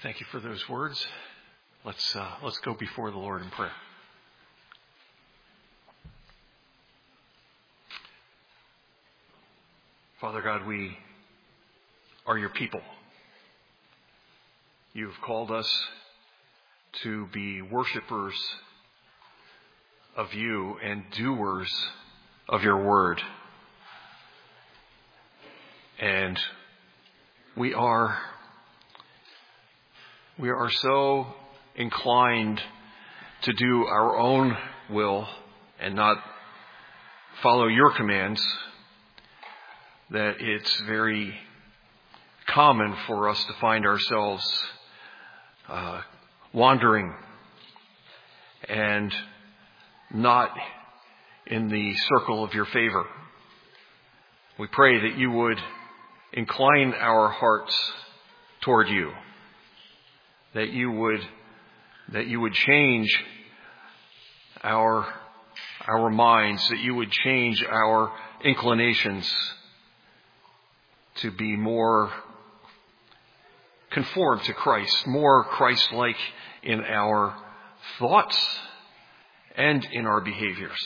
Thank you for those words. Let's go before the Lord in prayer. Father God, we are your people. You've called us to be worshipers of you and doers of your word. And we are so inclined to do our own will and not follow your commands that it's very common for us to find ourselves wandering and not in the circle of your favor. We pray that you would incline our hearts toward you, that you would change our minds, that you would change our inclinations to be more conformed to Christ, more Christ-like in our thoughts and in our behaviors.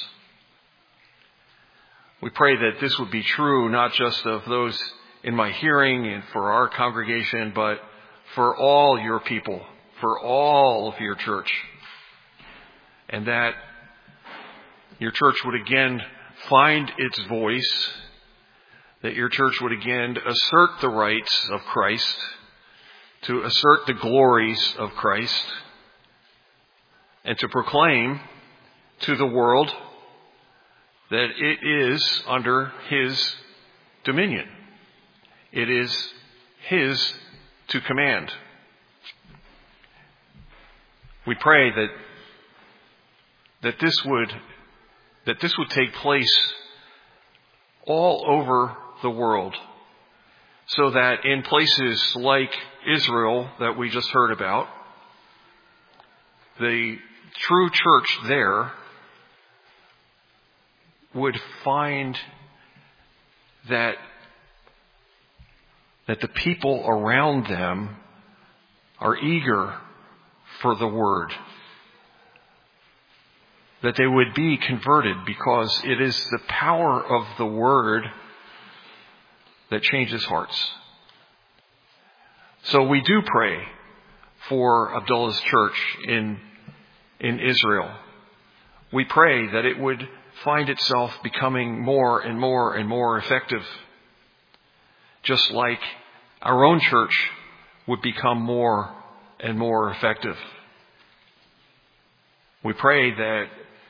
We pray that this would be true not just of those in my hearing and for our congregation, but for all your people, for all of your church, and that your church would again find its voice, that your church would again assert the rights of Christ, to assert the glories of Christ, and to proclaim to the world that it is under his dominion. It is his to command. We pray that this would take place all over the world, so that in places like Israel that we just heard about, the true church there would find that the people around them are eager for the word, that they would be converted because it is the power of the word that changes hearts. So we do pray for Abdullah's church in Israel. We pray that it would find itself becoming more and more and more effective, just like our own church would become more and more effective. We pray that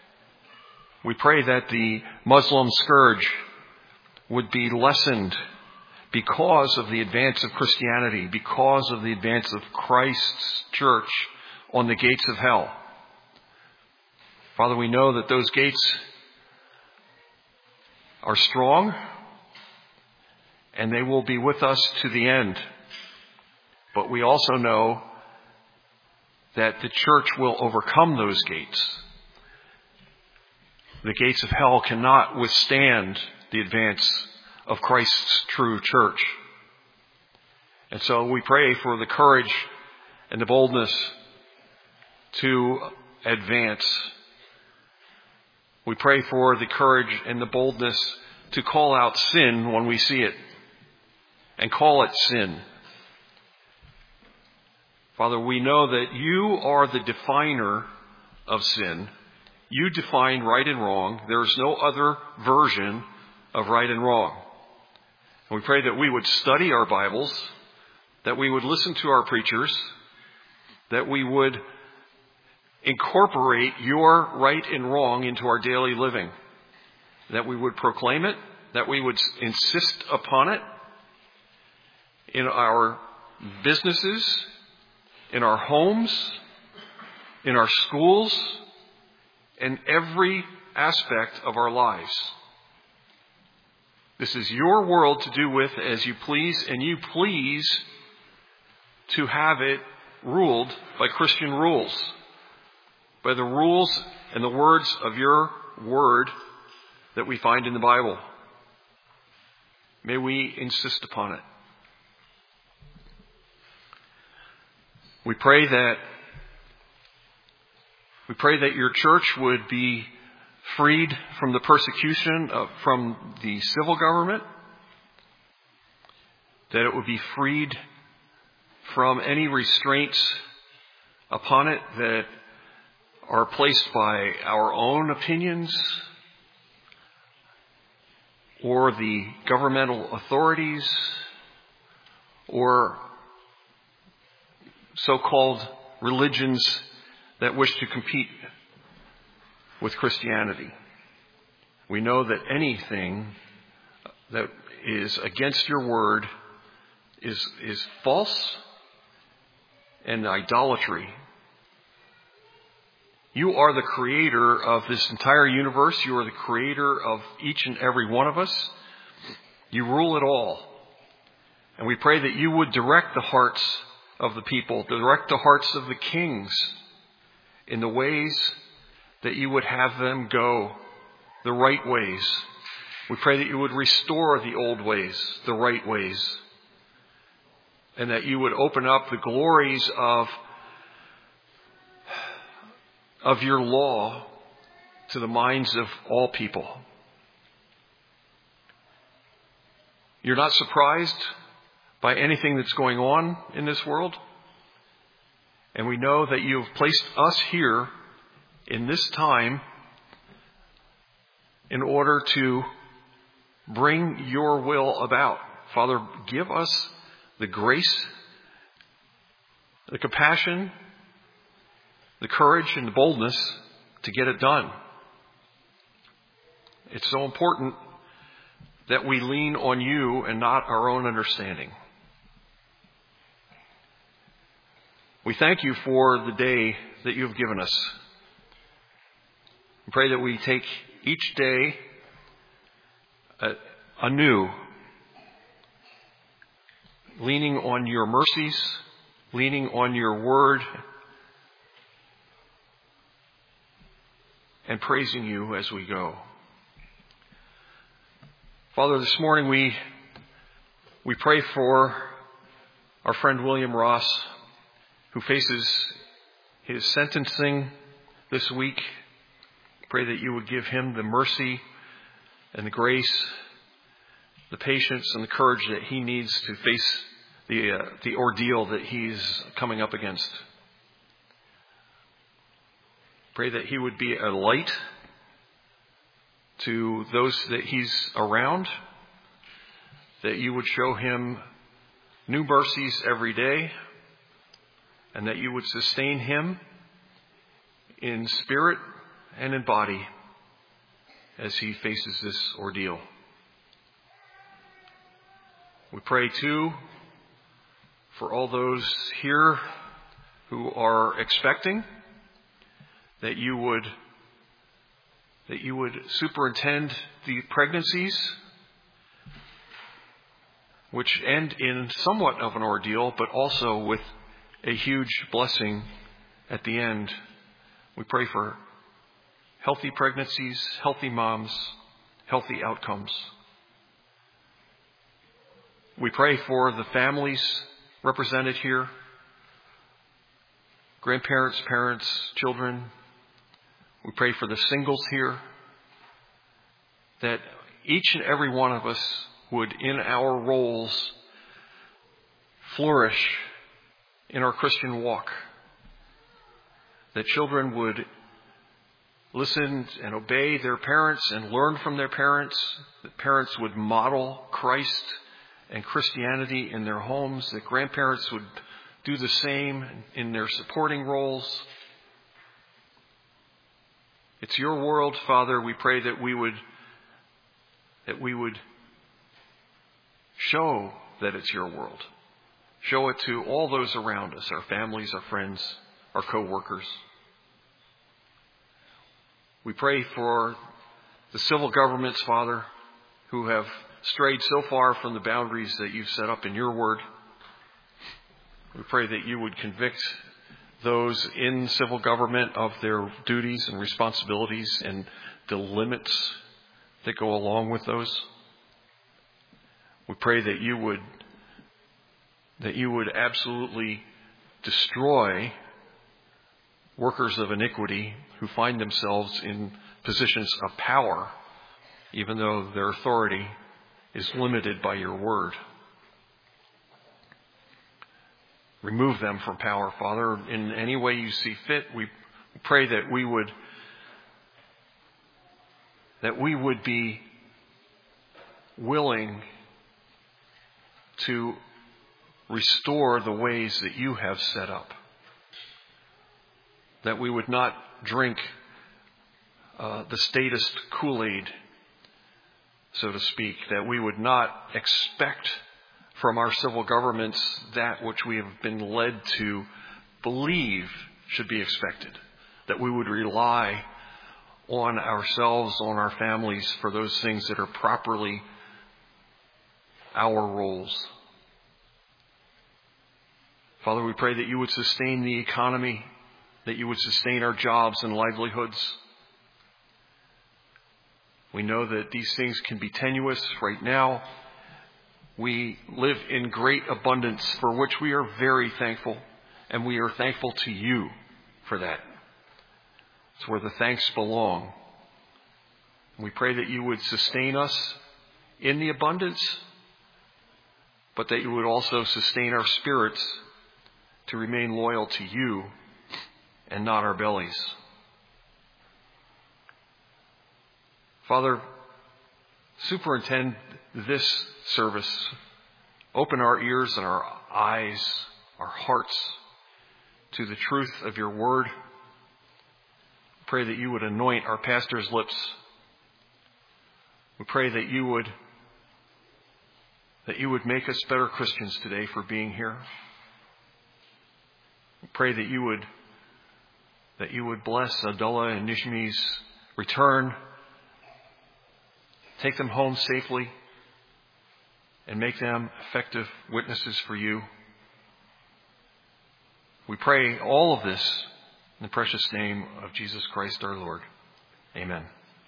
the Muslim scourge would be lessened because of the advance of Christianity, because of the advance of Christ's church on the gates of hell. Father, we know that those gates are strong and they will be with us to the end. But we also know that the church will overcome those gates. The gates of hell cannot withstand the advance of Christ's true church. And so we pray for the courage and the boldness to advance. We pray for the courage and the boldness to call out sin when we see it and call it sin. Father, we know that you are the definer of sin. You define right and wrong. There is no other version of right and wrong. And we pray that we would study our Bibles, that we would listen to our preachers, that we would incorporate your right and wrong into our daily living, that we would proclaim it, that we would insist upon it in our businesses, in our homes, in our schools, in every aspect of our lives. This is your world to do with as you please, and you please to have it ruled by Christian rules, by the rules and the words of your word that we find in the Bible. May we insist upon it. We pray that your church would be freed from the persecution from the civil government, that it would be freed from any restraints upon it that are placed by our own opinions or the governmental authorities or so-called religions that wish to compete with Christianity. We know that anything that is against your word is false and idolatry. You are the creator of this entire universe. You are the creator of each and every one of us. You rule it all. And we pray that you would direct the hearts of the people, direct the hearts of the kings in the ways that you would have them go, the right ways. We pray that you would restore the old ways, the right ways, and that you would open up the glories of your law to the minds of all people. You're not surprised by anything that's going on in this world. And we know that you have placed us here in this time in order to bring your will about. Father, give us the grace, the compassion, the courage and the boldness to get it done. It's so important that we lean on you and not our own understanding. We thank you for the day that you have given us. We pray that we take each day anew, leaning on your mercies, leaning on your word, and praising you as we go. Father, this morning we pray for our friend William Ross, who faces his sentencing this week. Pray that you would give him the mercy and the grace, the patience and the courage that he needs to face the ordeal that he's coming up against. Pray that he would be a light to those that he's around, that you would show him new mercies every day, and that you would sustain him in spirit and in body as he faces this ordeal. We pray too for all those here who are expecting, that you would superintend the pregnancies, which end in somewhat of an ordeal, but also with a huge blessing at the end. We pray for healthy pregnancies, healthy moms, healthy outcomes. We pray for the families represented here, grandparents, parents, children. We pray for the singles here, that each and every one of us would, in our roles, flourish in our Christian walk. That children would listen and obey their parents and learn from their parents. That parents would model Christ and Christianity in their homes. That grandparents would do the same in their supporting roles. It's your world, Father. We pray that we would show that it's your world. Show it to all those around us, our families, our friends, our co-workers. We pray for the civil governments, Father, who have strayed so far from the boundaries that you've set up in your word. We pray that you would convict those in civil government of their duties and responsibilities and the limits that go along with those. We pray that you would absolutely destroy workers of iniquity who find themselves in positions of power, even though their authority is limited by your word. Remove them from power, Father, in any way you see fit. We pray that we would be willing to restore the ways that you have set up. That we would not drink the statist Kool-Aid, so to speak. That we would not expect from our civil governments that which we have been led to believe should be expected. That we would rely on ourselves, on our families, for those things that are properly our roles. Father, we pray that you would sustain the economy, that you would sustain our jobs and livelihoods. We know that these things can be tenuous right now. We live in great abundance, for which we are very thankful, and we are thankful to you for that. It's where the thanks belong. We pray that you would sustain us in the abundance, but that you would also sustain our spirits to remain loyal to you and not our bellies. Father, superintend this service. Open our ears and our eyes, our hearts to the truth of your word. Pray that you would anoint our pastor's lips. We pray that you would make us better Christians today for being here. We pray that you would bless Abdullah and Nishmi's return, take them home safely, and make them effective witnesses for you. We pray all of this in the precious name of Jesus Christ our Lord. Amen.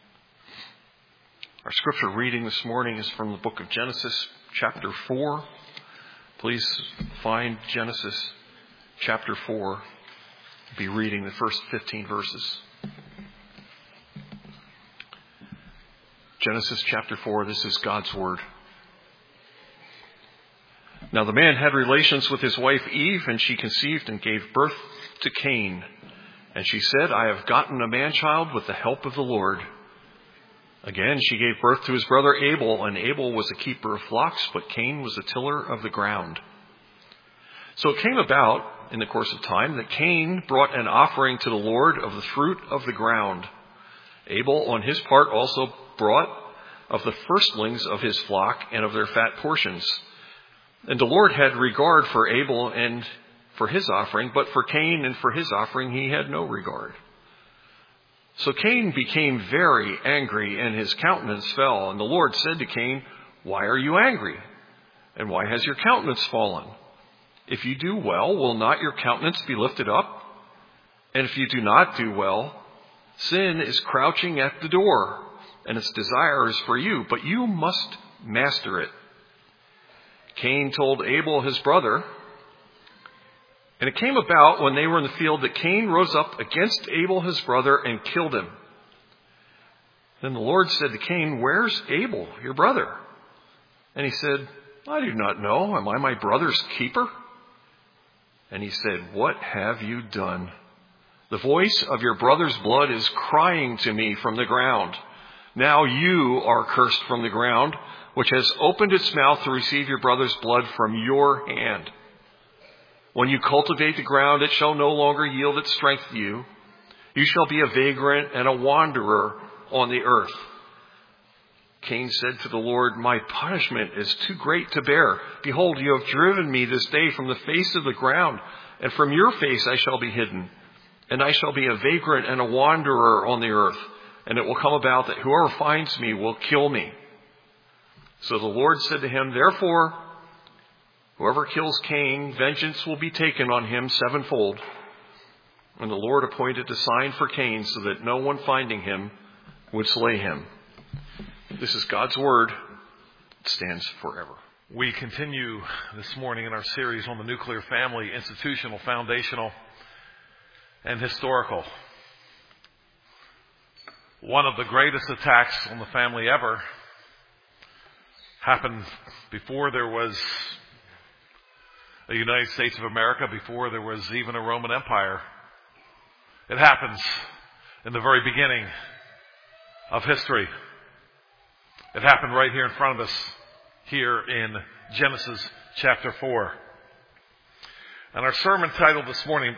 Our scripture reading this morning is from the book of Genesis, chapter 4. Please find Genesis chapter 4. I'll be reading the first 15 verses. Genesis chapter 4, this is God's word. Now the man had relations with his wife Eve, and she conceived and gave birth to Cain. And she said, I have gotten a man-child with the help of the Lord. Again, she gave birth to his brother Abel, and Abel was a keeper of flocks, but Cain was a tiller of the ground. So it came about in the course of time that Cain brought an offering to the Lord of the fruit of the ground. Abel, on his part, also brought of the firstlings of his flock and of their fat portions. And the Lord had regard for Abel and for his offering, but for Cain and for his offering he had no regard. So Cain became very angry, and his countenance fell. And the Lord said to Cain, Why are you angry? And why has your countenance fallen? If you do well, will not your countenance be lifted up? And if you do not do well, sin is crouching at the door, and its desire is for you, but you must master it. Cain told Abel his brother, and it came about when they were in the field that Cain rose up against Abel his brother and killed him. Then the Lord said to Cain, Where's Abel, your brother? And he said, I do not know. Am I my brother's keeper? And he said, What have you done? The voice of your brother's blood is crying to me from the ground. Now you are cursed from the ground, which has opened its mouth to receive your brother's blood from your hand. When you cultivate the ground, it shall no longer yield its strength to you. You shall be a vagrant and a wanderer on the earth. Cain said to the Lord, My punishment is too great to bear. Behold, you have driven me this day from the face of the ground, and from your face I shall be hidden. And I shall be a vagrant and a wanderer on the earth. And it will come about that whoever finds me will kill me. So the Lord said to him, Therefore, whoever kills Cain, vengeance will be taken on him sevenfold. And the Lord appointed a sign for Cain so that no one finding him would slay him. This is God's word. It stands forever. We continue this morning in our series on the nuclear family, institutional, foundational, and historical. One of the greatest attacks on the family ever happened before there was a United States of America, before there was even a Roman Empire. It happens in the very beginning of history. It happened right here in front of us, here in Genesis chapter 4. And our sermon title this morning,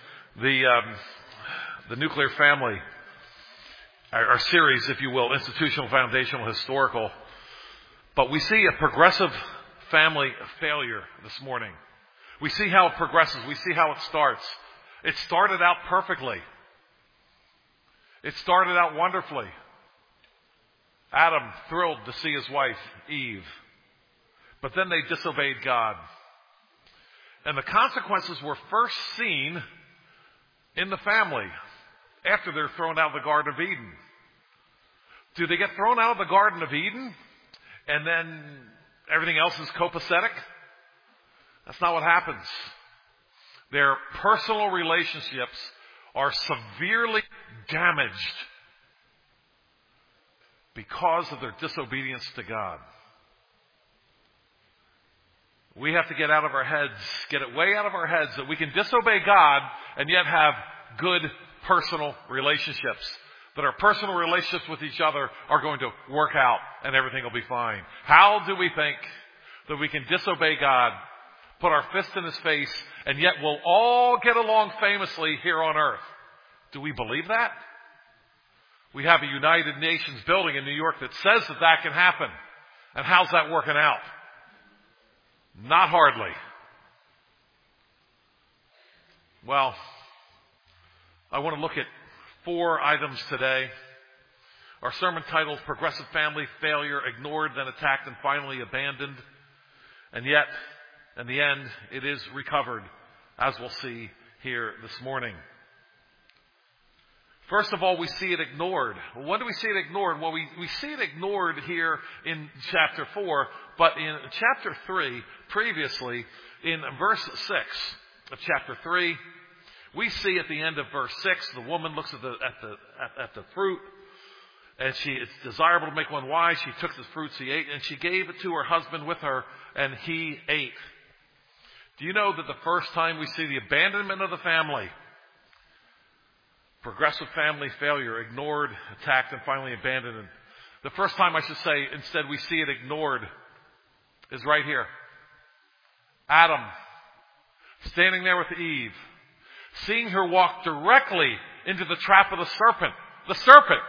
the nuclear family, our series, if you will, institutional, foundational, historical. But we see a progressive family failure this morning. We see how it progresses. We see how it starts. It started out perfectly. It started out wonderfully. Adam thrilled to see his wife, Eve. But then they disobeyed God. And the consequences were first seen in the family after they're thrown out of the Garden of Eden. Do they get thrown out of the Garden of Eden and then everything else is copacetic? That's not what happens. Their personal relationships are severely damaged because of their disobedience to God. We have to get out of our heads, get it way out of our heads that we can disobey God and yet have good personal relationships. That our personal relationships with each other are going to work out and everything will be fine. How do we think that we can disobey God, put our fist in his face, and yet we'll all get along famously here on earth? Do we believe that? We have a United Nations building in New York that says that that can happen. And how's that working out? Not hardly. Well, I want to look at 4 items today. Our sermon title is Progressive Family Failure, Ignored, Then Attacked, and Finally Abandoned. And yet, in the end, it is recovered, as we'll see here this morning. First of all, we see it ignored. Well, when do we see it ignored? Well, we see it ignored here in chapter 4, but in chapter 3, previously, in verse 6 of chapter 3, we see at the end of verse 6, the woman looks at the fruit, and it's desirable to make one wise. She took the fruit, she ate, and she gave it to her husband with her, and he ate. Do you know that the first time we see the abandonment of the family, progressive family failure, ignored, attacked, and finally abandoned, and the first time, I should say, instead we see it ignored, is right here. Adam, standing there with Eve, seeing her walk directly into the trap of the serpent. The serpent!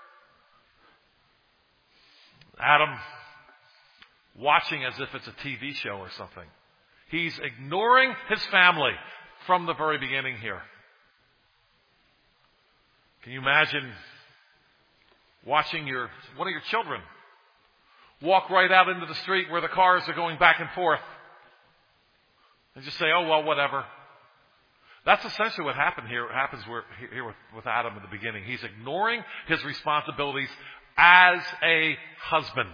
Adam, watching as if it's a TV show or something. He's ignoring his family from the very beginning here. Can you imagine watching one of your children walk right out into the street where the cars are going back and forth and just say, oh, well, whatever. That's essentially what happens here with Adam in the beginning. He's ignoring his responsibilities as a husband.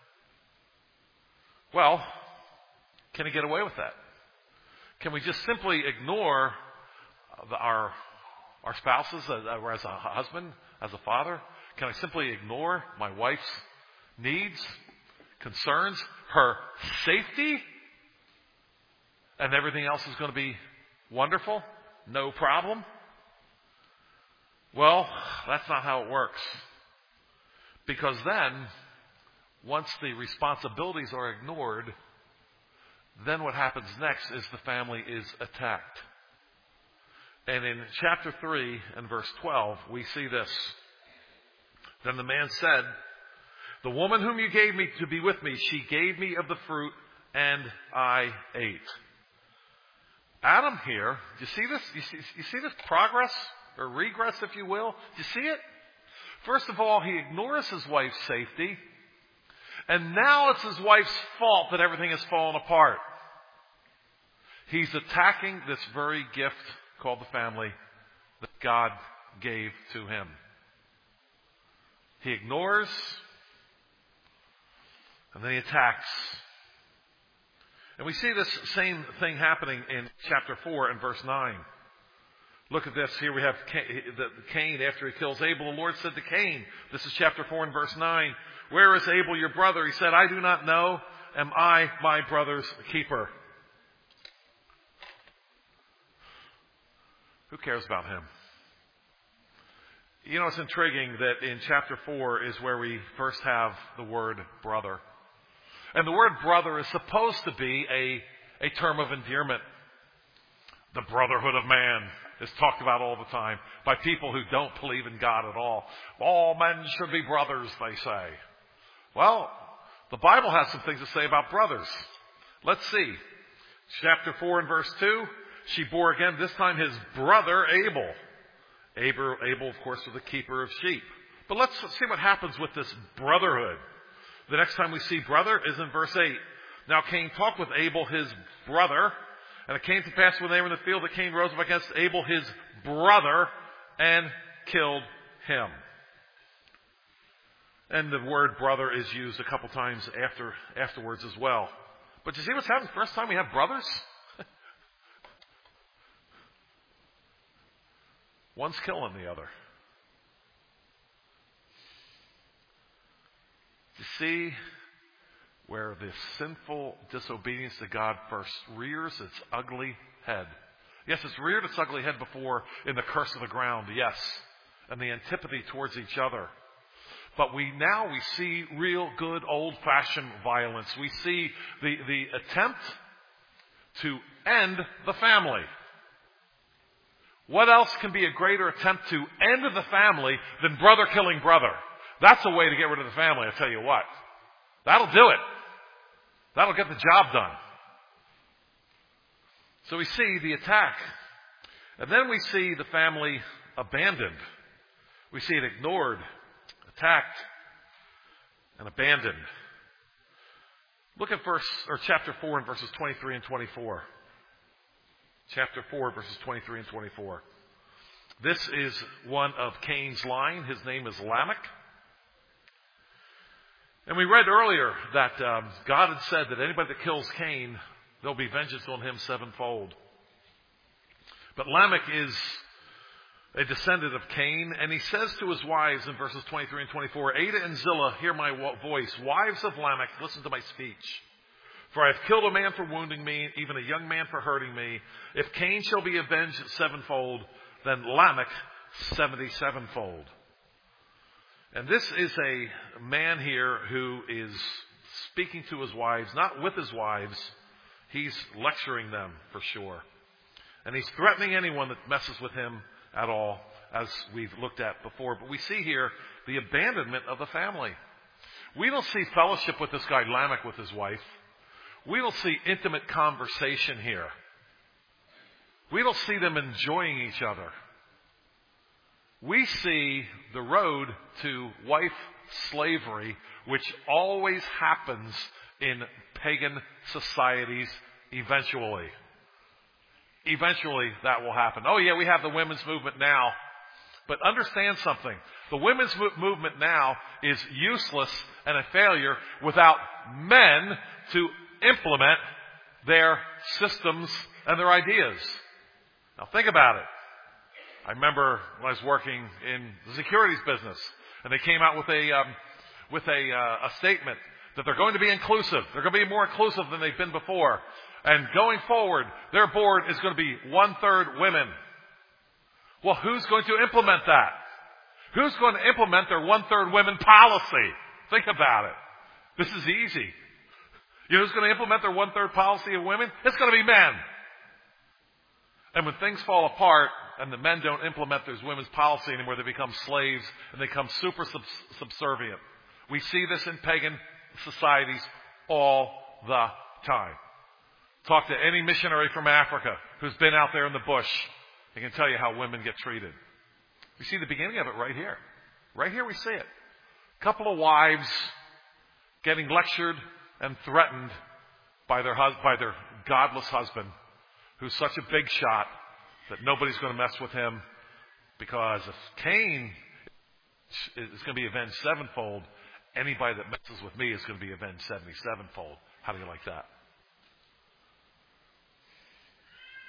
Well, can he get away with that? Can we just simply ignore our spouses as a husband, as a father? Can I simply ignore my wife's needs, concerns, her safety, and everything else is going to be wonderful? No problem? Well, that's not how it works. Because then, once the responsibilities are ignored, then what happens next is the family is attacked. And in chapter 3 and verse 12, we see this. Then the man said, the woman whom you gave me to be with me, she gave me of the fruit, and I ate. Adam here, do you see this? You see this progress or regress, if you will? Do you see it? First of all, he ignores his wife's safety. And now it's his wife's fault that everything has fallen apart. He's attacking this very gift called the family that God gave to him. He ignores, and then he attacks. And we see this same thing happening in chapter 4 and verse 9. Look at this. Here we have Cain after he kills Abel. The Lord said to Cain, this is chapter 4 and verse 9, "Where is Abel your brother?" He said, "I do not know. Am I my brother's keeper?" Who cares about him? You know, it's intriguing that in chapter 4 is where we first have the word brother. And the word brother is supposed to be a term of endearment. The brotherhood of man is talked about all the time by people who don't believe in God at all. All men should be brothers, they say. Well, the Bible has some things to say about brothers. Let's see. Chapter 4 and verse 2, she bore again, this time his brother Abel. Abel, of course, was the keeper of sheep. But let's see what happens with this brotherhood. The next time we see brother is in verse 8. "Now Cain talked with Abel his brother, and it came to pass when they were in the field that Cain rose up against Abel his brother and killed him." And the word brother is used a couple times afterwards as well. But you see what's happening? First time we have brothers? One's killing the other. You see where the sinful disobedience to God first rears its ugly head. Yes, it's reared its ugly head before in the curse of the ground, yes, and the antipathy towards each other. But we see real good old-fashioned violence. We see the attempt to end the family. What else can be a greater attempt to end the family than brother killing brother? That's a way to get rid of the family, I'll tell you what. That'll do it. That'll get the job done. So we see the attack. And then we see the family abandoned. We see it ignored, attacked, and abandoned. Look at chapter 4 and verses 23 and 24. Chapter 4, verses 23 and 24. This is one of Cain's line. His name is Lamech. And we read earlier that God had said that anybody that kills Cain, there'll be vengeance on him sevenfold. But Lamech is a descendant of Cain, and he says to his wives in verses 23 and 24, "Ada and Zillah, hear my voice. Wives of Lamech, listen to my speech. For I have killed a man for wounding me, even a young man for hurting me. If Cain shall be avenged sevenfold, then Lamech 77-fold." And this is a man here who is speaking to his wives, not with his wives. He's lecturing them for sure. And he's threatening anyone that messes with him at all, as we've looked at before. But we see here the abandonment of the family. We don't see fellowship with this guy Lamech with his wife. We don't see intimate conversation here. We don't see them enjoying each other. We see the road to wife slavery, which always happens in pagan societies eventually. Eventually that will happen. Oh yeah, we have the women's movement now. But understand something. The women's movement now is useless and a failure without men to implement their systems and their ideas. Now think about it. I remember when I was working in the securities business, and they came out with a statement that they're going to be inclusive. They're going to be more inclusive than they've been before. And going forward, their board is going to be 1/3 women. Well, who's going to implement that? Who's going to implement their 1/3 women policy? Think about it. This is easy. You know who's going to implement their 1/3 policy of women? It's going to be men. And when things fall apart and the men don't implement this women's policy anymore, they become slaves and they become super subservient. We see this in pagan societies all the time. Talk to any missionary from Africa who's been out there in the bush. They can tell you how women get treated. We see the beginning of it right here. Right here we see it. A couple of wives getting lectured and threatened by their godless husband, who's such a big shot that nobody's going to mess with him, because if Cain is going to be avenged sevenfold, anybody that messes with me is going to be avenged 77-fold. How do you like that?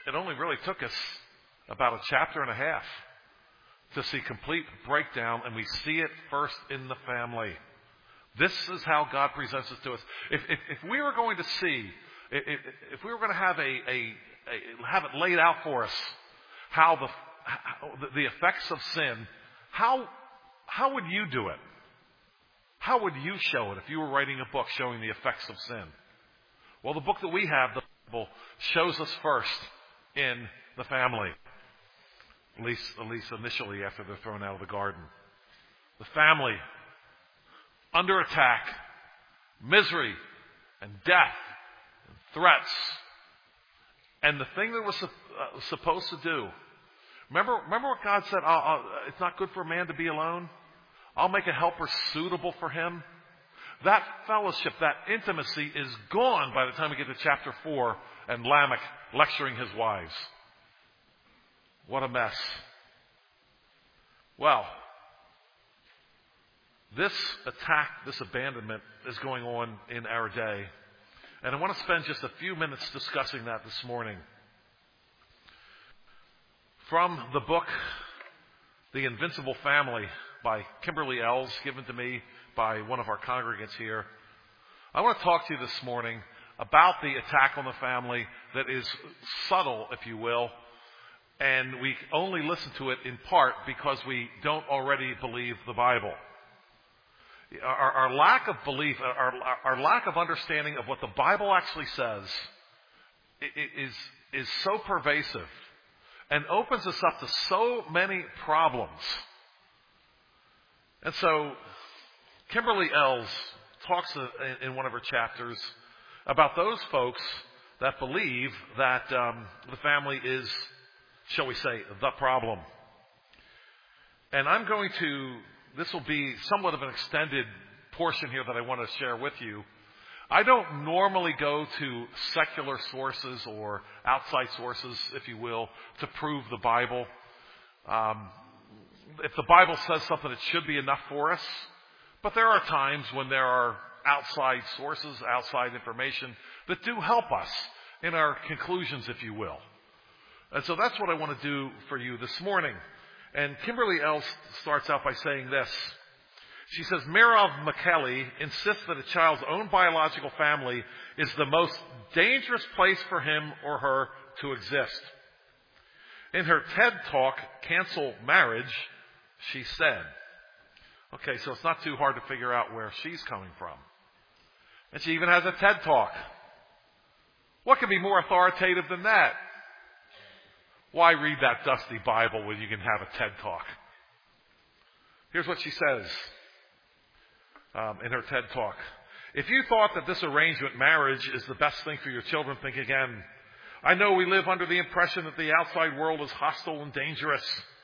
it only really took us about a chapter and a half to see complete breakdown, and we see it first in the family. This is how God presents it to us. If we were going to see, if we were going to have have it laid out for us, how the effects of sin, how would you do it? How would you show it if you were writing a book showing the effects of sin? Well, the book that we have, the Bible, shows us first in the family. At least initially after they're thrown out of the garden. The family, under attack, misery and death and threats. And the thing that was supposed to do, remember what God said, it's not good for a man to be alone. I'll make a helper suitable for him. That fellowship, that intimacy is gone by the time we get to chapter 4 and Lamech lecturing his wives. What a mess. Well, this attack, this abandonment is going on in our day. And I want to spend just a few minutes discussing that this morning. From the book, The Invincible Family by Kimberly Ells, given to me by one of our congregants here, I want to talk to you this morning about the attack on the family that is subtle, if you will, and we only listen to it in part because we don't already believe the Bible. Our lack of belief, our lack of understanding of what the Bible actually says is so pervasive and opens us up to so many problems. And so Kimberly Ells talks in one of her chapters about those folks that believe that the family is, shall we say, the problem. And this will be somewhat of an extended portion here that I want to share with you. I don't normally go to secular sources or outside sources, if you will, to prove the Bible. If the Bible says something, it should be enough for us. But there are times when there are outside sources, outside information that do help us in our conclusions, if you will. And so that's what I want to do for you this morning. And Kimberly Ells starts out by saying this. She says, Merav Michaeli insists that a child's own biological family is the most dangerous place for him or her to exist. In her TED Talk, Cancel Marriage, she said, okay, so it's not too hard to figure out where she's coming from. And she even has a TED Talk. What could be more authoritative than that? Why read that dusty Bible when you can have a TED Talk? Here's what she says in her TED Talk. If you thought that this arrangement, marriage, is the best thing for your children, think again. I know we live under the impression that the outside world is hostile and dangerous.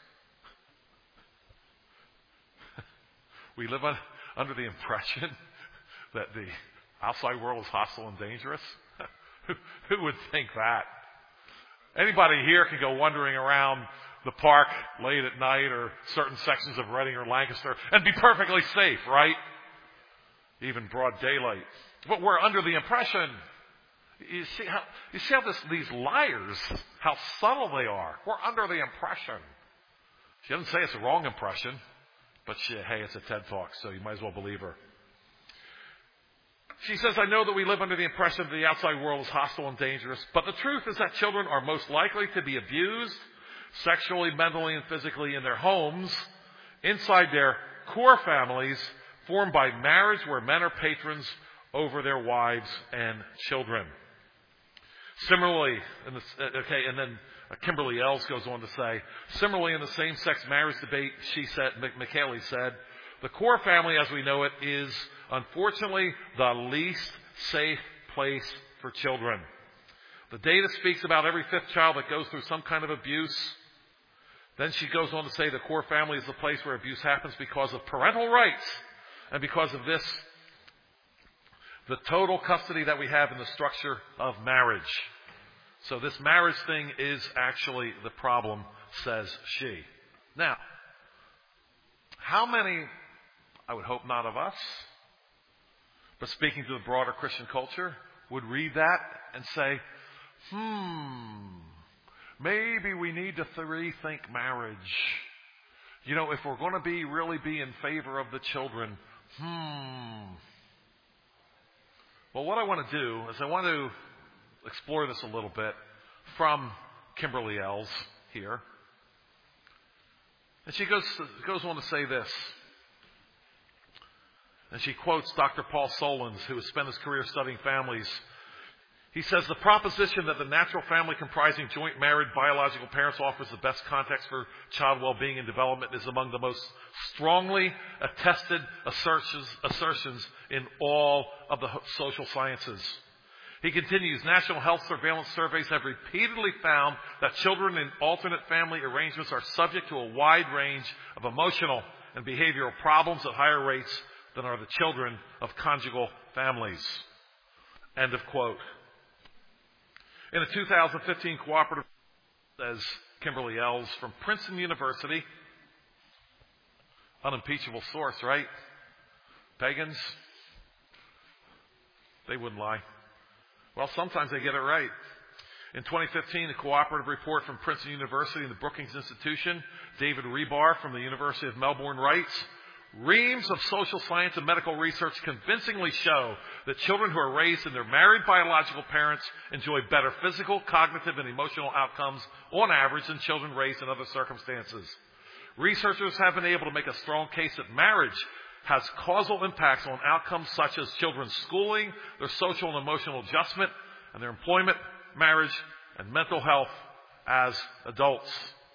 We live under the impression that the outside world is hostile and dangerous? Who would think that? Anybody here can go wandering around the park late at night or certain sections of Reading or Lancaster and be perfectly safe, right? Even broad daylight. But we're under the impression. You see how these liars, how subtle they are. We're under the impression. She doesn't say it's a wrong impression, but hey, it's a TED Talk, so you might as well believe her. She says, I know that we live under the impression that the outside world is hostile and dangerous, but the truth is that children are most likely to be abused sexually, mentally, and physically in their homes, inside their core families, formed by marriage where men are patrons over their wives and children. Similarly, and then Kimberly Ells goes on to say, similarly in the same-sex marriage debate, Michaeli said, the core family as we know it is, unfortunately, the least safe place for children. The data speaks about every fifth child that goes through some kind of abuse. Then she goes on to say the core family is the place where abuse happens because of parental rights and because of this, the total custody that we have in the structure of marriage. So this marriage thing is actually the problem, says she. Now, how many, I would hope not of us, but speaking to the broader Christian culture, would read that and say, Maybe we need to rethink marriage. You know, if we're going to really be in favor of the children, Well, what I want to do is I want to explore this a little bit from Kimberly Ells here. And she goes on to say this. And she quotes Dr. Paul Solons, who has spent his career studying families. He says, the proposition that the natural family comprising joint married biological parents offers the best context for child well-being and development is among the most strongly attested assertions in all of the social sciences. He continues, national health surveillance surveys have repeatedly found that children in alternate family arrangements are subject to a wide range of emotional and behavioral problems at higher rates than are the children of conjugal families. End of quote. In a 2015 cooperative, says Kimberly Ells from Princeton University, unimpeachable source, right? Pagans, they wouldn't lie. Well, sometimes they get it right. In 2015, a cooperative report from Princeton University and the Brookings Institution, David Rebar from the University of Melbourne writes, reams of social science and medical research convincingly show that children who are raised in their married biological parents enjoy better physical, cognitive, and emotional outcomes on average than children raised in other circumstances. Researchers have been able to make a strong case that marriage has causal impacts on outcomes such as children's schooling, their social and emotional adjustment, and their employment, marriage, and mental health as adults.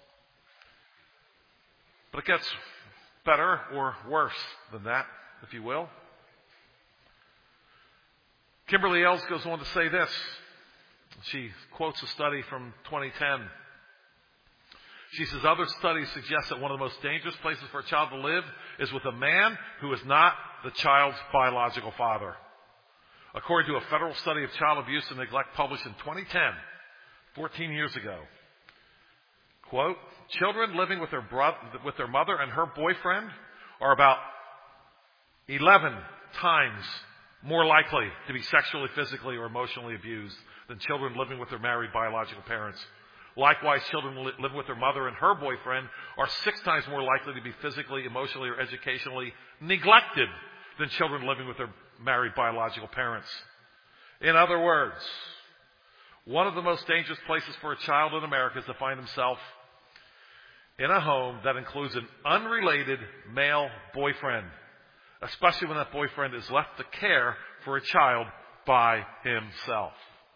But it gets better or worse than that, if you will. Kimberly Ells goes on to say this. She quotes a study from 2010. She says, other studies suggest that one of the most dangerous places for a child to live is with a man who is not the child's biological father. According to a federal study of child abuse and neglect published in 2010, 14 years ago, quote, children living with their mother and her boyfriend are about 11 times more likely to be sexually, physically, or emotionally abused than children living with their married biological parents. Likewise, children living with their mother and her boyfriend are 6 times more likely to be physically, emotionally, or educationally neglected than children living with their married biological parents. In other words, one of the most dangerous places for a child in America is to find himself in a home that includes an unrelated male boyfriend, especially when that boyfriend is left to care for a child by himself.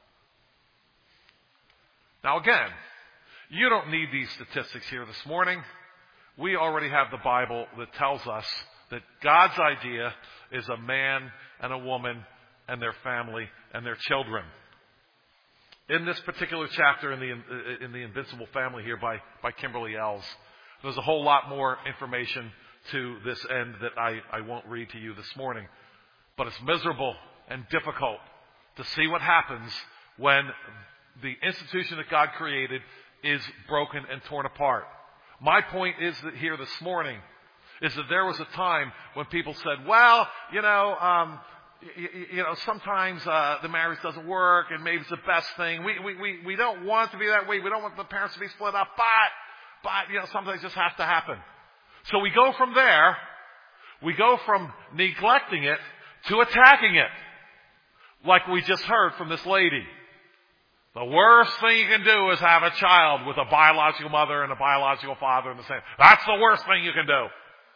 Now again, you don't need these statistics here this morning. We already have the Bible that tells us that God's idea is a man and a woman and their family and their children. In this particular chapter in the Invincible Family here by Kimberly Ells, there's a whole lot more information to this end that I won't read to you this morning. But it's miserable and difficult to see what happens when the institution that God created is broken and torn apart. My point is that here this morning is that there was a time when people said, well, sometimes the marriage doesn't work and maybe it's the best thing. We don't want it to be that way. We don't want the parents to be split up, but something just has to happen. So we go from there, we go from neglecting it to attacking it. Like we just heard from this lady. The worst thing you can do is have a child with a biological mother and a biological father in the same. That's the worst thing you can do.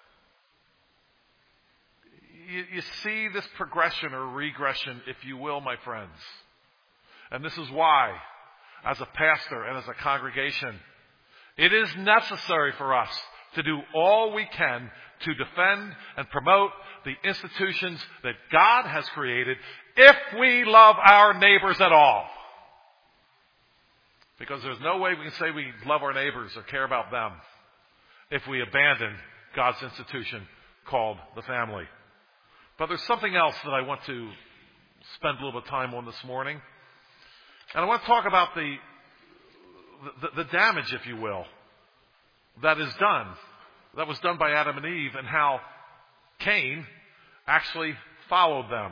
You see this progression or regression, if you will, my friends. And this is why, as a pastor and as a congregation, it is necessary for us to do all we can to defend and promote the institutions that God has created if we love our neighbors at all. Because there's no way we can say we love our neighbors or care about them if we abandon God's institution called the family. But there's something else that I want to spend a little bit of time on this morning. And I want to talk about the damage, if you will, that was done by Adam and Eve, and how Cain actually followed them.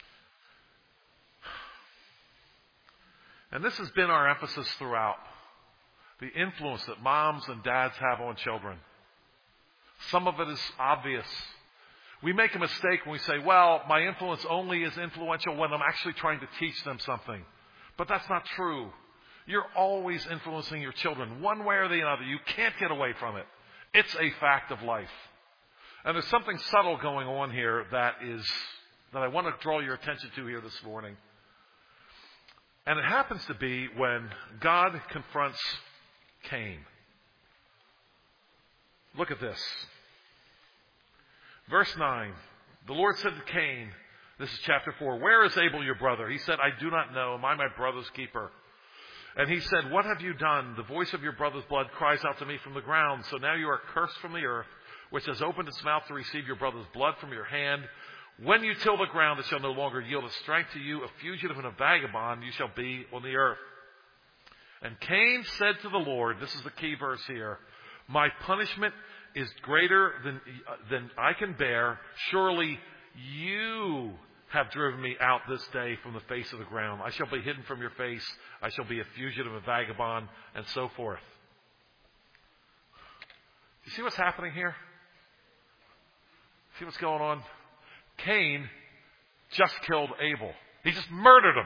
And this has been our emphasis throughout The influence that moms and dads have on children. Some of it is obvious. We make a mistake when we say, well, my influence only is influential when I'm actually trying to teach them something. But that's not true. You're always influencing your children, one way or the other. You can't get away from it. It's a fact of life. And there's something subtle going on here that I want to draw your attention to here this morning. And it happens to be when God confronts Cain. Look at this. Verse 9. The Lord said to Cain, this is chapter 4, "Where is Abel your brother?" He said, "I do not know. Am I my brother's keeper?" And he said, "What have you done? The voice of your brother's blood cries out to me from the ground. So now you are cursed from the earth, which has opened its mouth to receive your brother's blood from your hand. When you till the ground, it shall no longer yield its strength to you. A fugitive and a vagabond you shall be on the earth." And Cain said to the Lord, this is the key verse here, "My punishment is greater than I can bear. Surely you have driven me out this day from the face of the ground. I shall be hidden from your face. I shall be a fugitive, a vagabond," and so forth. You see what's happening here? See what's going on? Cain just killed Abel. He just murdered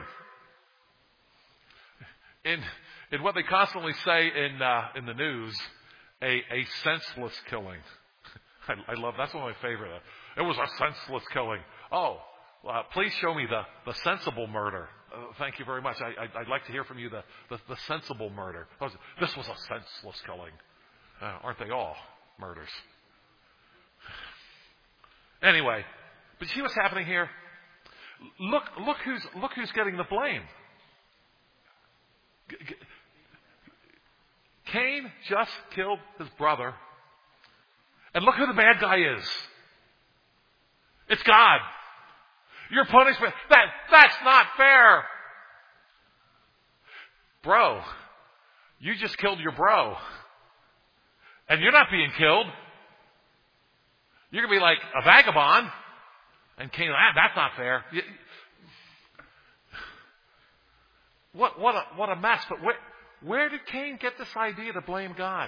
him. In what they constantly say in the news, a senseless killing. I love, that's one of my favorite. It was a senseless killing. Oh, please show me the sensible murder. Thank you very much. I'd like to hear from you the sensible murder. This was a senseless killing. Aren't they all murders? Anyway, but you see what's happening here? Look who's getting the blame. Cain just killed his brother. And look who the bad guy is. It's God. Your punishment. That's not fair. Bro, you just killed your bro. And you're not being killed. You're going to be like a vagabond. And Cain, that's not fair. What a mess. But where did Cain get this idea to blame God?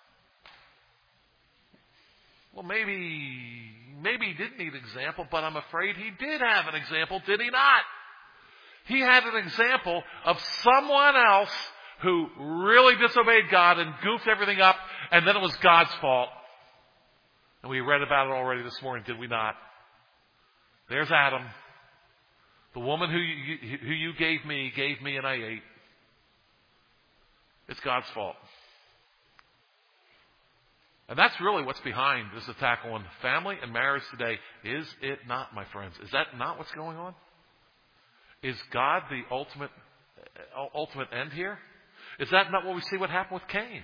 Well, maybe he didn't need an example, but I'm afraid he did have an example, did he not? He had an example of someone else who really disobeyed God and goofed everything up, and then it was God's fault. And we read about it already this morning, did we not? There's Adam. The woman who you gave me and I ate. It's God's fault. And that's really what's behind this attack on family and marriage today. Is it not, my friends? Is that not what's going on? Is God the ultimate end here? Is that not what we see what happened with Cain?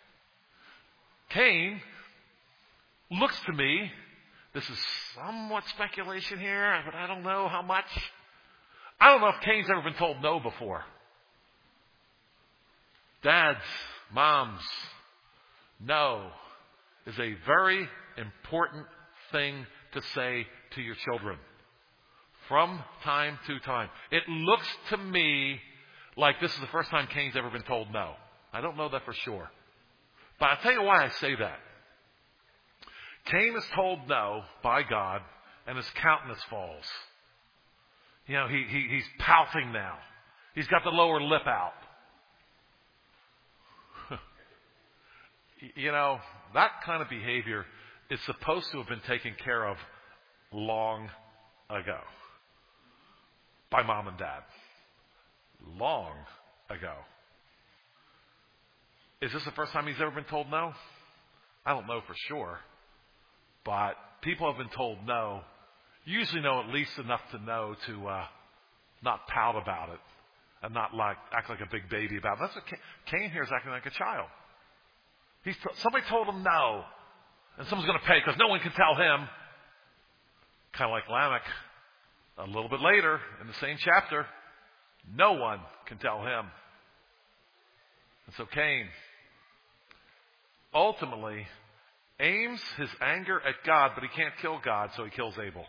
Cain looks to me, this is somewhat speculation here, but I don't know how much. I don't know if Cain's ever been told no before. Dads, moms, no is a very important thing to say to your children from time to time. It looks to me like this is the first time Cain's ever been told no. I don't know that for sure. But I'll tell you why I say that. Cain is told no by God, and his countenance falls. You know, he's pouting now. He's got the lower lip out. You know, that kind of behavior is supposed to have been taken care of long ago by mom and dad. Long ago. Is this the first time he's ever been told no? I don't know for sure. But people have been told no. Usually know at least enough to know to not pout about it and not act like a big baby about it. That's what Cain here is acting like a child. Somebody told him no, and someone's going to pay because no one can tell him. Kind of like Lamech. A little bit later in the same chapter, no one can tell him. And so Cain ultimately aims his anger at God, but he can't kill God, so he kills Abel.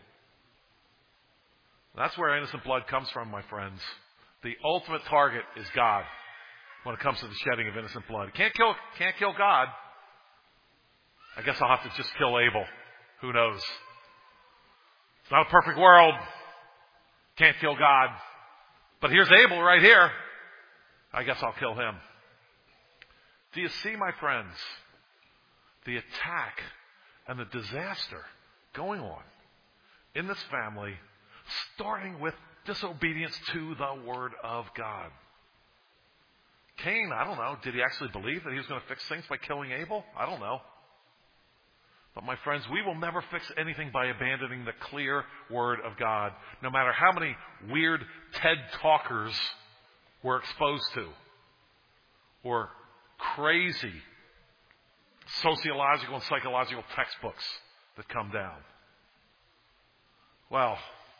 That's where innocent blood comes from, my friends. The ultimate target is God. when it comes to the shedding of innocent blood. Can't kill God. I guess I'll have to just kill Abel. Who knows? It's not a perfect world. Can't kill God. But here's Abel right here. I guess I'll kill him. Do you see, my friends, the attack and the disaster going on in this family, starting with disobedience to the Word of God? Cain, I don't know, did he actually believe that he was going to fix things by killing Abel? I don't know. But my friends, we will never fix anything by abandoning the clear Word of God, no matter how many weird TED talkers we're exposed to, or crazy sociological and psychological textbooks that come down. Well,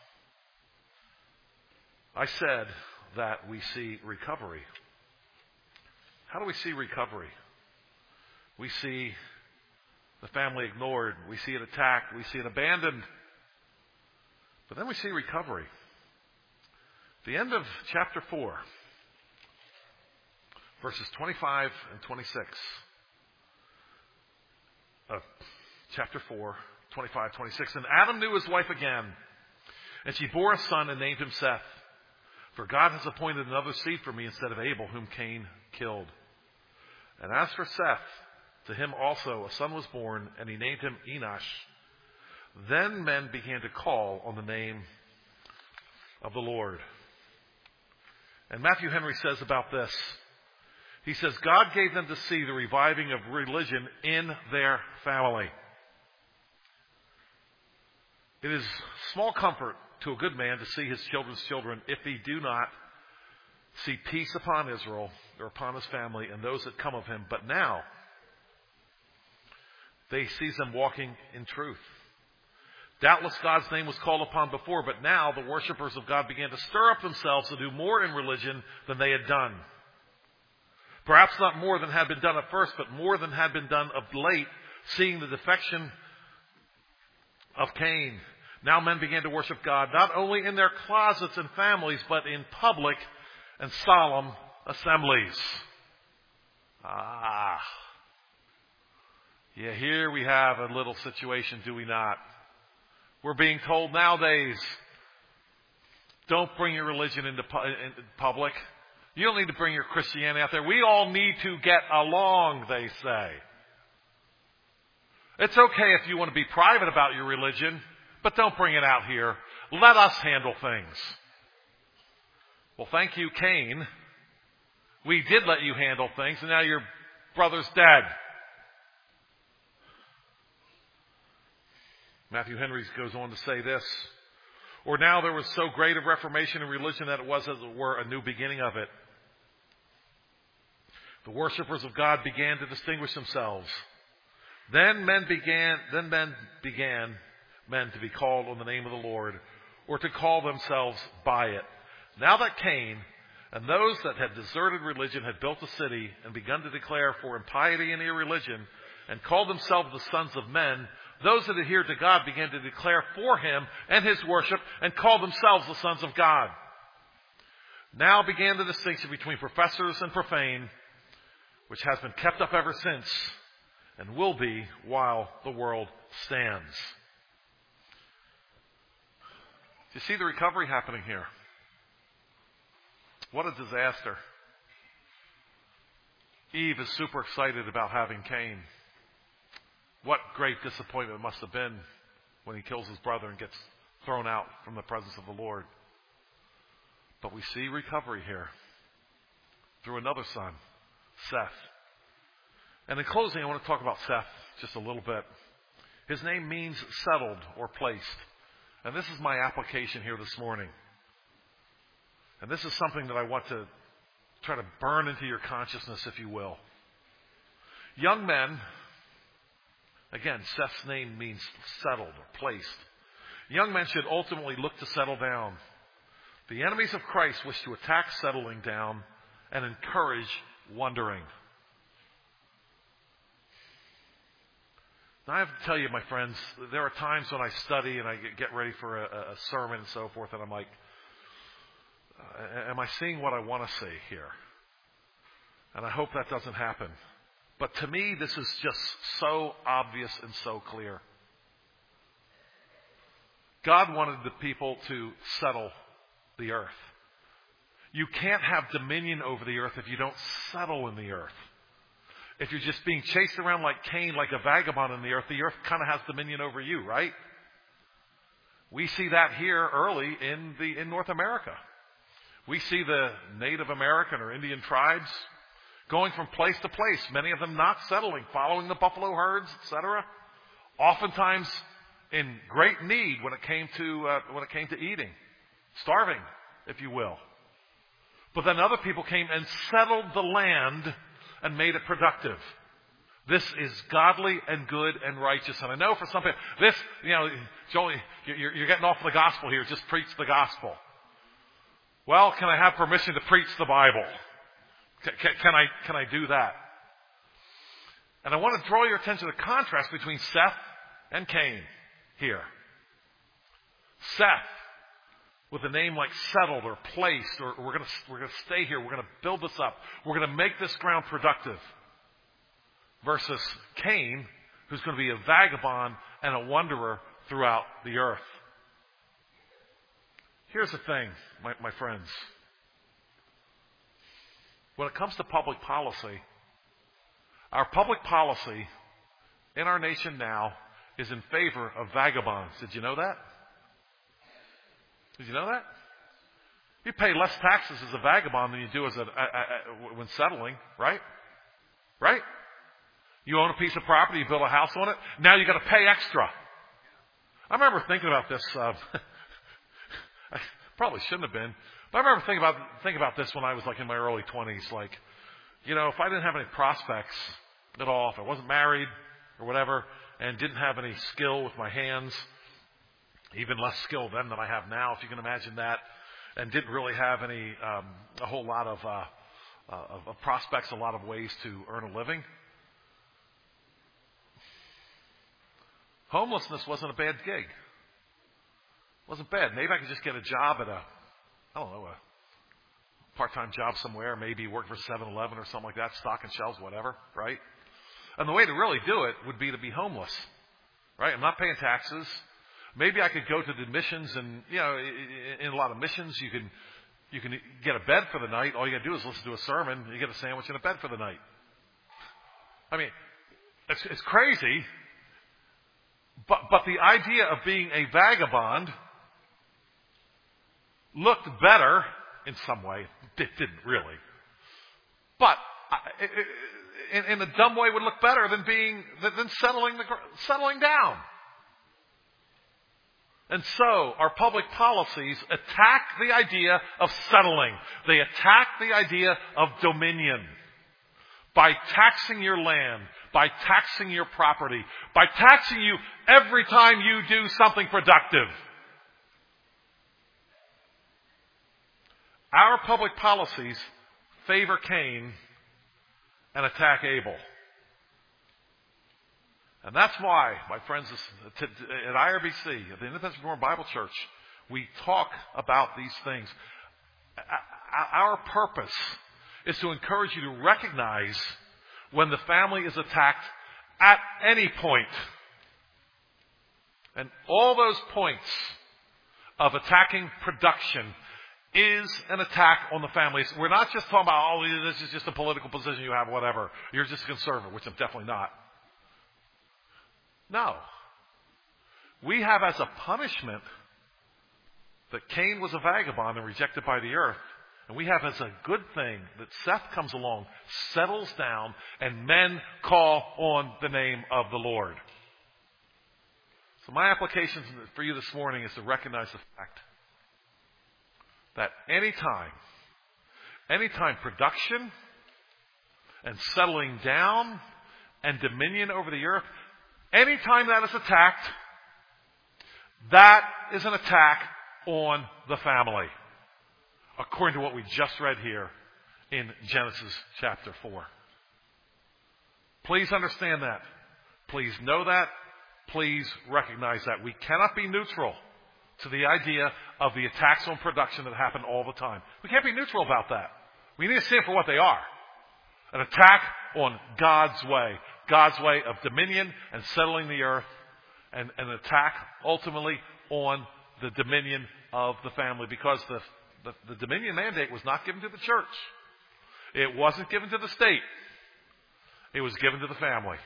I said that we see recovery. How do we see recovery? We see the family ignored. We see it attacked. We see it abandoned. But then we see recovery. The end of chapter 4, verses 25 and 26. Chapter 4, 25, 26. And Adam knew his wife again, and she bore a son and named him Seth. For God has appointed another seed for me instead of Abel, whom Cain killed. And as for Seth, to him also a son was born, and he named him Enosh. Then men began to call on the name of the Lord. And Matthew Henry says about this, he says, God gave them to see the reviving of religion in their family. It is small comfort to a good man to see his children's children if he do not see peace upon Israel or upon his family and those that come of him. But now they sees them walking in truth. Doubtless God's name was called upon before, but now the worshipers of God began to stir up themselves to do more in religion than they had done. Perhaps not more than had been done at first, but more than had been done of late, seeing the defection of Cain. Now men began to worship God, not only in their closets and families, but in public and solemn assemblies. Yeah, here we have a little situation, do we not? We're being told nowadays, don't bring your religion into public. You don't need to bring your Christianity out there. We all need to get along, they say. It's okay if you want to be private about your religion, but don't bring it out here. Let us handle things. Well, thank you, Cain. We did let you handle things, and now your brother's dead. Matthew Henry goes on to say this, or now there was so great a reformation in religion that it was, as it were, a new beginning of it. The worshipers of God began to distinguish themselves. Then men began to be called on the name of the Lord, or to call themselves by it. Now that Cain and those that had deserted religion had built a city and begun to declare for impiety and irreligion, and called themselves the sons of men, those that adhered to God began to declare for him and his worship, and called themselves the sons of God. Now began the distinction between professors and profane, which has been kept up ever since, and will be while the world stands. Do you see the recovery happening here? What a disaster. Eve is super excited about having Cain. What great disappointment it must have been when he kills his brother and gets thrown out from the presence of the Lord. But we see recovery here through another son, Seth. And in closing, I want to talk about Seth just a little bit. His name means settled or placed. And this is my application here this morning. And this is something that I want to try to burn into your consciousness, if you will. Young men, again, Seth's name means settled or placed. Young men should ultimately look to settle down. The enemies of Christ wish to attack settling down and encourage wandering. Now, I have to tell you, my friends, there are times when I study and I get ready for a sermon and so forth, and I'm like, am I seeing what I want to say here? And I hope that doesn't happen. But to me, this is just so obvious and so clear. God wanted the people to settle the earth. You can't have dominion over the earth if you don't settle in the earth. If you're just being chased around like Cain, like a vagabond in the earth kind of has dominion over you, right? We see that here early in North America. We see the Native American or Indian tribes going from place to place, many of them not settling, following the buffalo herds, etc. Oftentimes in great need when it came to eating, starving, if you will. But then other people came and settled the land and made it productive. This is godly and good and righteous. And I know for some people, Joel, you're getting off the gospel here. Just preach the gospel. Well, can I have permission to preach the Bible? Can I do that? And I want to draw your attention to the contrast between Seth and Cain here. Seth, with a name like settled or placed, or we're going to stay here, we're going to build this up, we're going to make this ground productive. Versus Cain, who's going to be a vagabond and a wanderer throughout the earth. Here's the thing, my friends. When it comes to public policy, our public policy in our nation now is in favor of vagabonds. Did you know that? Did you know that? You pay less taxes as a vagabond than you do when settling, right? Right? You own a piece of property, you build a house on it, now you got to pay extra. I remember thinking about this. I probably shouldn't have been, but I remember thinking about this when I was like in my early 20s. Like, if I didn't have any prospects at all, if I wasn't married or whatever, and didn't have any skill with my hands, even less skill then than I have now, if you can imagine that, and didn't really have a whole lot of prospects, a lot of ways to earn a living. Homelessness wasn't a bad gig. It wasn't bad. Maybe I could just get a job at a part-time job somewhere, maybe work for 7-Eleven or something like that, stocking shelves, whatever, right? And the way to really do it would be to be homeless, right? I'm not paying taxes. Maybe I could go to the missions, and in a lot of missions you can get a bed for the night. All you got to do is listen to a sermon. You get a sandwich and a bed for the night. I mean, it's crazy. But the idea of being a vagabond looked better in some way. It didn't really. But in a dumb way would look better than settling down. And so our public policies attack the idea of settling. They attack the idea of dominion by taxing your land, by taxing your property, by taxing you every time you do something productive. Our public policies favor Cain and attack Abel. And that's why, my friends, at IRBC, at the Independence Reformed Bible Church, we talk about these things. Our purpose is to encourage you to recognize when the family is attacked at any point. And all those points of attacking production is an attack on the families. We're not just talking about, this is just a political position you have, whatever. You're just a conservative, which I'm definitely not. No. We have as a punishment that Cain was a vagabond and rejected by the earth. And we have as a good thing that Seth comes along, settles down, and men call on the name of the Lord. So my application for you this morning is to recognize the fact that anytime production and settling down and dominion over the earth, anytime that is attacked, that is an attack on the family, according to what we just read here in Genesis chapter 4. Please understand that. Please know that. Please recognize that. We cannot be neutral to the idea of the attacks on production that happen all the time. We can't be neutral about that. We need to stand for what they are. An attack on God's way of dominion and settling the earth, and an attack ultimately on the dominion of the family, because the dominion mandate was not given to the church. It wasn't given to the state. It was given to the family.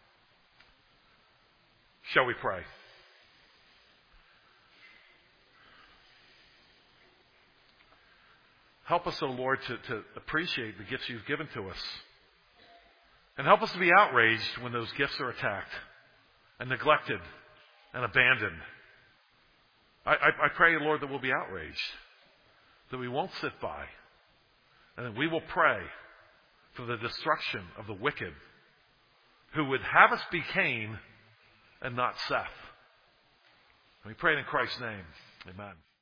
Shall we pray? Help us, O Lord, to appreciate the gifts you've given to us. And help us to be outraged when those gifts are attacked and neglected and abandoned. I pray, Lord, that we'll be outraged, that we won't sit by, and that we will pray for the destruction of the wicked who would have us be Cain and not Seth. And we pray it in Christ's name. Amen.